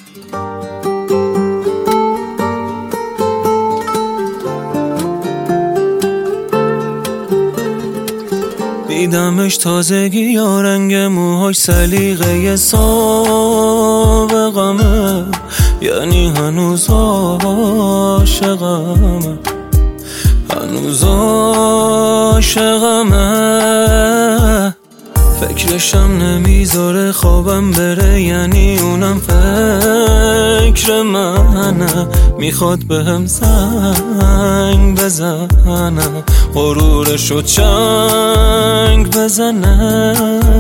دیدمش تازگی یا رنگ موهاش سلیقه سابقمه، یعنی هنوز عاشقمه، هنوز عاشقمه. فکرشم نمیذاره خوابم بره، یعنی اونم فکر منه، میخواد بهم زنگ بزنه، غرورشو چنگ بزنه.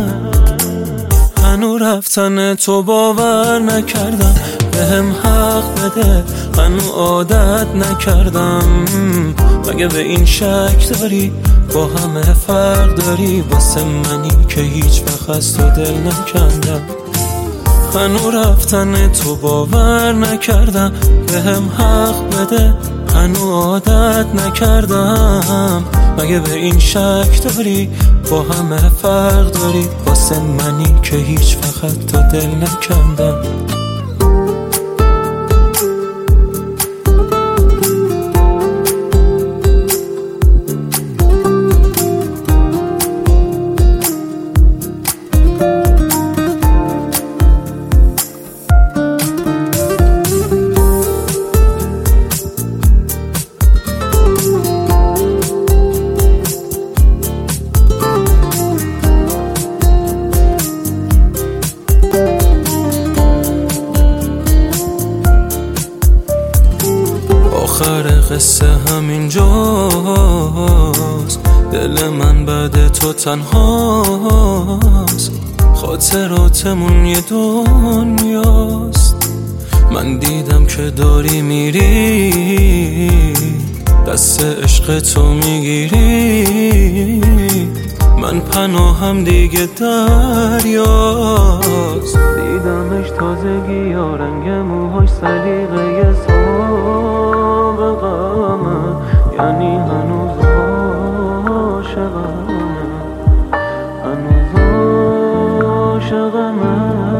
هنو رفتن تو باور نکردم، بهم حق بده، هنو عادت نکردم. مگه به این شک داری با همه فرق داری، واسه منی که هیچ وقت از تو دل نکندم. هنو رفتن تو باور نکردم، بهم حق بده، هنو عادت نکردم. مگه به این شک داری با همه فرق داری، واسه منی که هیچ وقت تو دل نکندم. آخر قصه همینجاست، دل من بعد تو تنهاست، خاطراتمون یه دنیاست. من دیدم که داری میری، دست عشق تو میگیری، من پناهم دیگه دریاست. دیدمش تازگی یا رنگ موهاش سلیقه سابقمه، یعنی هنوز عاشقمه، هنوز عاشقمه.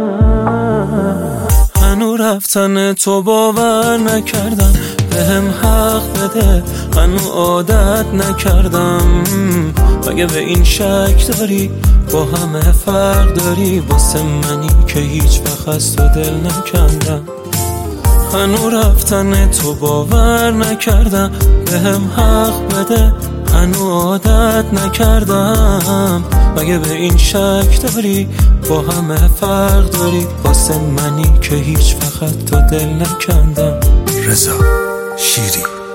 هنو رفتن تو باور نکردم، بهم حق بده، هنو عادت نکردم. مگه به این شک داری با همه فرق داری، واسه منی که هیچ وقت از تو دل نکندم. هنو رفتن تو باور نکردم، بهم حق بده، هنو عادت نکردم. مگه به این شک داری با همه فرق داری، واسه منی که هیچ وقت تو دل نکندم. رضا شیری.